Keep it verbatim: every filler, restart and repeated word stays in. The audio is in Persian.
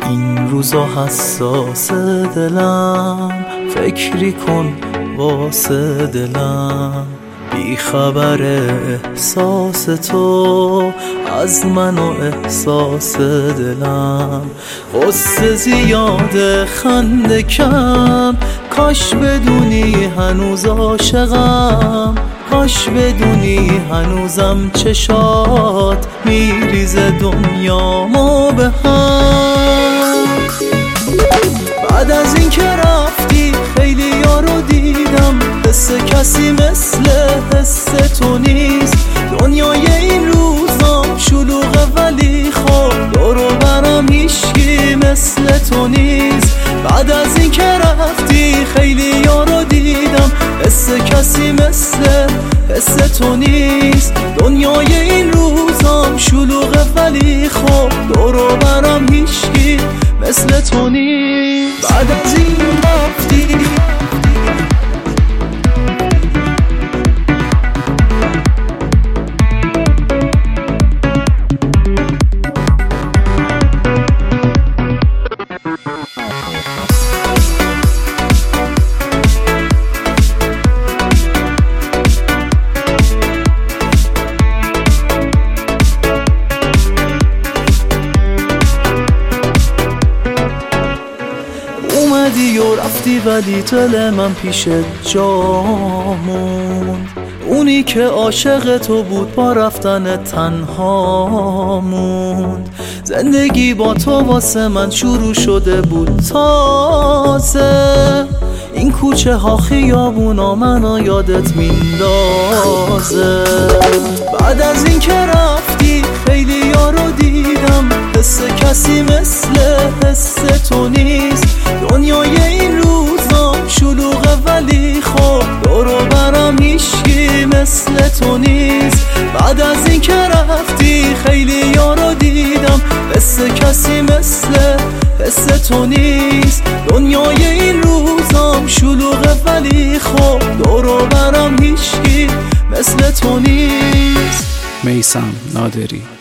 این روزا حساس دلم، فکری کن واسه دلم. بی خبر احساس تو از من و احساس دلم. غصه زیاده خنده کم، کاش بدونی هنوز عاشقم. کاش بدونی هنوزم چشات میریزه دنیامو به هم. بعد از این که رفتی خیلی یارو دیدم، حس کسی مثل حس تو نیست. دنیای این روزام شلوغه ولی خب دور و برم هیچکی مثل تو نیست. بعد از این که رفتی خیلی یارو دیدم، حس کسی مثل حس تو نیست. دنیای این روزام شلوغه ولی خب دور و برم هیچکی مثل تو نیست. بعد از این رفتی اومدی و رفتی ولی دل من پیشت جا موند. اونی که عاشق تو بود با رفتن تنها موند. زندگی با تو واسه من شروع شده بود تازه. این کوچه ها خیابونا منو یادت میندازه. بعد از این که رفتی خیلی یارو دیدم، حس کسی مثل حس تو نیست. دنیای این روزام شلوغه ولی خب دور و برم هیچکی مثل تو نیست. بعد از این که رفتی خیلی یارو دیدم، حس کسی مثل حس تو نیست. دنیای این روزام شلوغه ولی خب دور و برم هیچکی مثل تو نیست. میثم نادری.